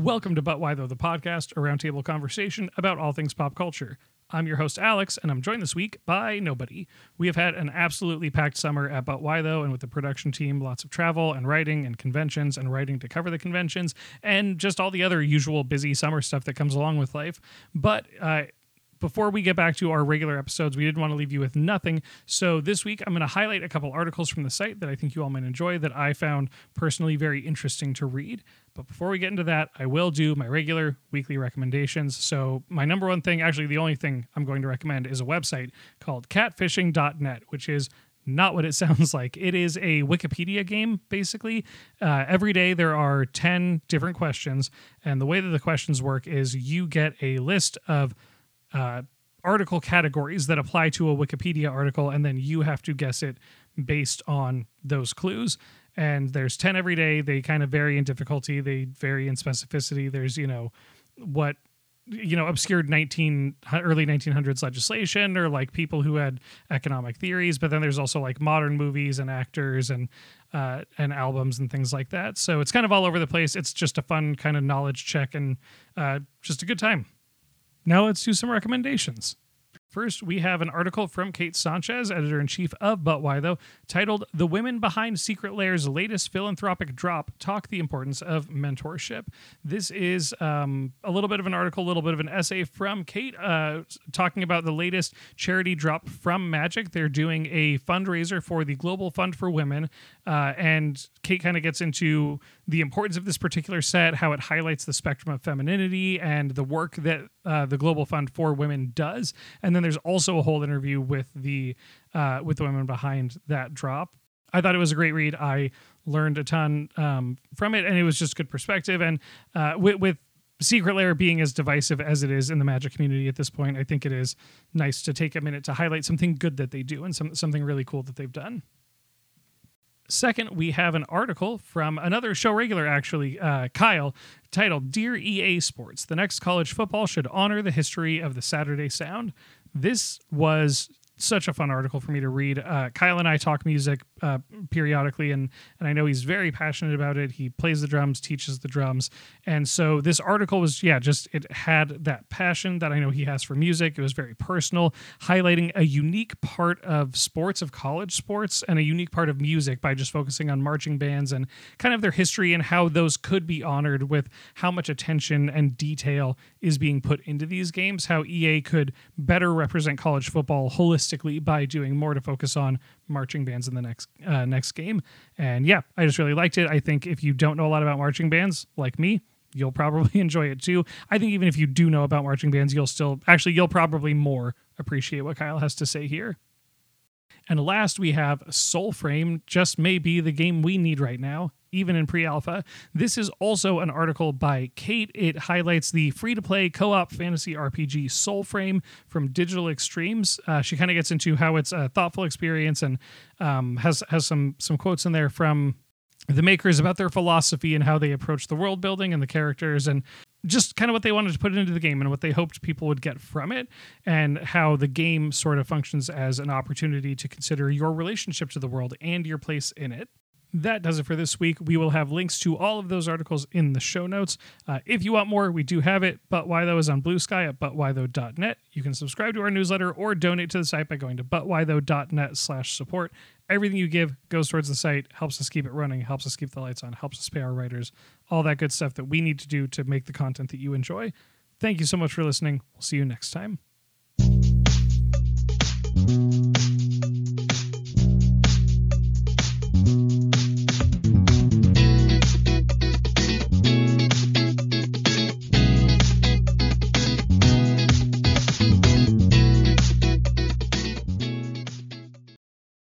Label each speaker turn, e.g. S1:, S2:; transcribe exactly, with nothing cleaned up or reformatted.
S1: Welcome to But Why Though, the podcast, a roundtable conversation about all things pop culture. I'm your host, Alex, and I'm joined this week by nobody. We have had an absolutely packed summer at But Why Though, and with the production team, lots of travel and writing and conventions and writing to cover the conventions, and just all the other usual busy summer stuff that comes along with life. But uh, before we get back to our regular episodes, we didn't want to leave you with nothing. So this week, I'm going to highlight a couple articles from the site that I think you all might enjoy that I found personally very interesting to read. But before we get into that, I will do my regular weekly recommendations. So my number one thing, actually the only thing I'm going to recommend, is a website called catfishing dot net, which is not what it sounds like. It is a Wikipedia game, basically. Uh, every day there are ten different questions, and the way that the questions work is you get a list of uh, article categories that apply to a Wikipedia article, and then you have to guess it based on those clues. And there's ten every day. They kind of vary in difficulty. They vary in specificity. There's, you know, what, you know, obscured nineteen early nineteen hundreds legislation, or like people who had economic theories. But then there's also like modern movies and actors and uh, and albums and things like that. So it's kind of all over the place. It's just a fun kind of knowledge check and uh, just a good time. Now let's do some recommendations. First, we have an article from Kate Sanchez, editor-in-chief of But Why Though, titled "The Women Behind Secret Lair's Latest Philanthropic Drop Talk the Importance of Mentorship." This is um, a little bit of an article, a little bit of an essay from Kate, uh, talking about the latest charity drop from Magic. They're doing a fundraiser for the Global Fund for Women, uh, and Kate kind of gets into the importance of this particular set, how it highlights the spectrum of femininity and the work that uh, the Global Fund for Women does. And then there's also a whole interview with the uh, with the women behind that drop. I thought it was a great read. I learned a ton um, from it, and it was just good perspective. And uh, with, with Secret Lair being as divisive as it is in the Magic community at this point, I think it is nice to take a minute to highlight something good that they do and some, something really cool that they've done. Second, we have an article from another show regular, actually, uh, Kyle, titled "Dear E A Sports, the next college football should honor the history of the Saturday Sound." This was such a fun article for me to read. Uh, Kyle and I talk music uh, periodically, and and I know he's very passionate about it. He plays the drums, teaches the drums. And so this article was, yeah, just it had that passion that I know he has for music. It was very personal, highlighting a unique part of sports, of college sports, and a unique part of music by just focusing on marching bands and kind of their history and how those could be honored with how much attention and detail is being put into these games, how E A could better represent college football holistically by doing more to focus on marching bands in the next uh, next game. And yeah, I just really liked it. I think if you don't know a lot about marching bands, like me, you'll probably enjoy it too. I think even if you do know about marching bands, you'll still, actually, you'll probably more appreciate what Kyle has to say here. And last, we have Soulframe just may be the game we need right now, even in pre-alpha. This is also an article by Kate. It highlights the free-to-play co-op fantasy R P G Soulframe from Digital Extremes. Uh, she kind of gets into how it's a thoughtful experience and um, has has some some quotes in there from the makers about their philosophy and how they approach the world building and the characters, and just kind of what they wanted to put into the game and what they hoped people would get from it, and how the game sort of functions as an opportunity to consider your relationship to the world and your place in it. That does it for this week. We will have links to all of those articles in the show notes. Uh, if you want more, we do have it. But Why Though is on Blue Sky at but why though dot net. You can subscribe to our newsletter or donate to the site by going to but why though dot net slash support. Everything you give goes towards the site, helps us keep it running, helps us keep the lights on, helps us pay our writers, all that good stuff that we need to do to make the content that you enjoy. Thank you so much for listening. We'll see you next time.